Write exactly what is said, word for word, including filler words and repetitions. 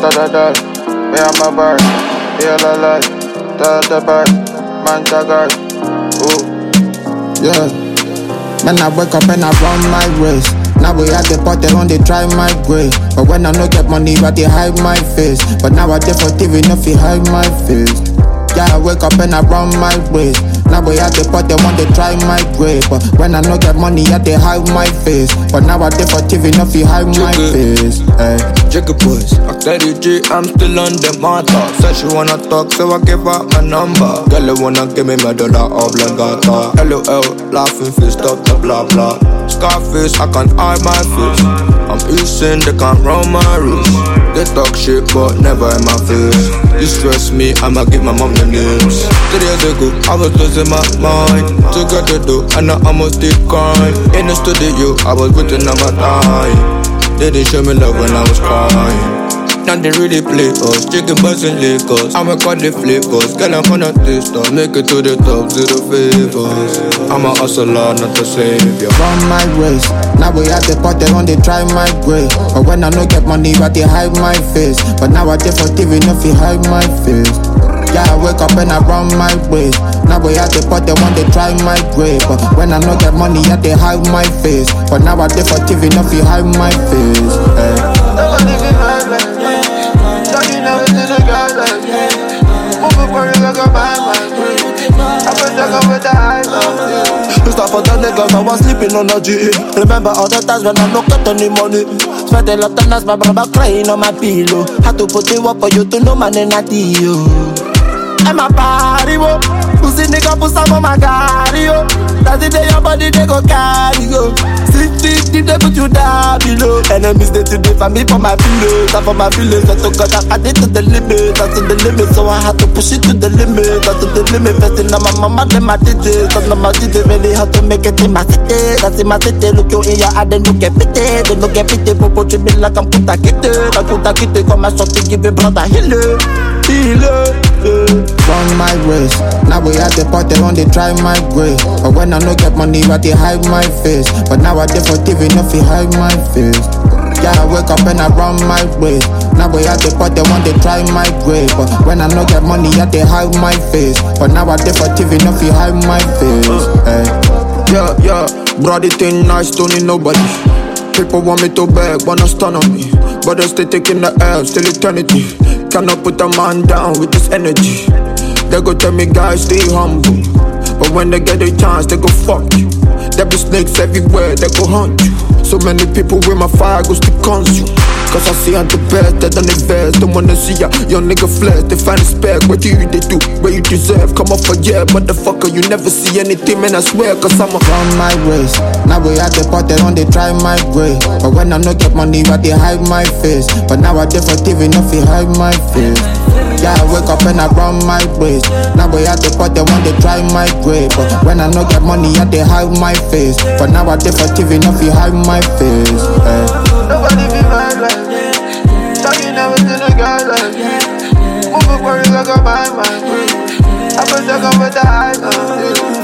da da da. Me and my bird, feel alive. Da da bird, man jagger. Ooh. Yeah. When I wake up and I run my race. Now we at the pot, they run, they try my grade. But when I no get money, but they hide my face. But now I dey for T V, nothing hide my face. Yeah, I wake up and I run my ways. Now we at the pot, they want to try my grade. But when I no get money, yeah, they hide my face. But now I dey for T V, nothing hide my face. Hey. Jigga boys, I steady G, I'm still on the matter. Said she wanna talk, so I give her my number. Girl, you wanna give me my dollar oblongata. L O L, laughing face, stop the blah blah. Scarface, I can't hide my face. I'm easting, they can't run my wrist. They talk shit, but never in my face. You stress me, I'ma give my mom the names. Three years ago, I was losing my mind. Took out the dough, and now I almost did crime. In the studio, I was waiting on my time. They didn't show me love when I was crying. Now they really play us, chicken butts and Lagos. I'ma call the flavors, girl I'm on a taster. Make it to the top, zero favors. I'm a hustler, not a savior. Run my race, now we at the pot, they run, they try my grade. But when I no get money, but they hide my face. But now I dey for T V, nothing hide my face. Yeah, I wake up and I run my ways. Now we at the pot, they want to try my grade. But when I no get money, yeah, they hide my face. But now I dey for T V, nothing hide my face. Hey. Nobody be mad like me. Johnny never did a guy like me. Moving for you like a bad man. I've been talking with the high love. You stop for the niggas, I was sleeping on the G. Remember all the times when I no get any money. Spent a lot of nights, my brother crying on my pillow. Had to put it up for you to know my name at you. I'm a party, wo. Pussy nigga, put some on my body, yo. That's the day your body, they go carry, yo. Six feet deep, they put you down below. Enemies, they today for me, for my feelings. And for my feelings, I took God, I did to the limit. That's to the limit, so I had to push it to the limit. That's to the limit, festing on my mama, then my titties. And on my titties, really had to make it in my city. That's in my city, look you in your eye, then look at pity. Then look at pity, popo, treat me like I'm puta kitty. Like puta kitty, come and shot to give it brother, heal it. Heal it. Run my race, now we at the pot, they run, they try my grade. But when I no get money, but they hide my face. But now I dey for T V, nothing hide my face. Yeah, I wake up and I run my ways. Now we at the pot, they want, they try my grade. But when I no get money, yeah, they hide my face. But now I dey for T V, nothing hide my face. Hey. Yeah, yeah, brody thing nice, don't need nobody. People want me to beg, wanna stun on me. But I stay taking the L, still eternity. Cannot put a man down with this energy. They go tell me guys stay humble, but when they get a chance they go fuck you. There be snakes everywhere, they go hunt you. So many people with my fire go stick on you. Cause I see I'm the best, they done invest. Don't wanna see ya, young nigga flex. They find a spec, what do you they do? Where you deserve, come off for yeah, motherfucker. You never see anything, man, I swear. Cause I'm a run my race, now we at the pot, they run, they try my grade. But when I no get money, but they hide my face. But now I dey for T V, nothing hide my face. Yeah, I wake up and I run my ways. Now we at the pot, they want, they try my grade. But when I no get money, yeah, they hide my face. But now I dey for T V, nothing hide my face. Hey. Nobody be mad like me. Johnny never did a guy like me. Moving for you like a bad man. I've been talking with the high love.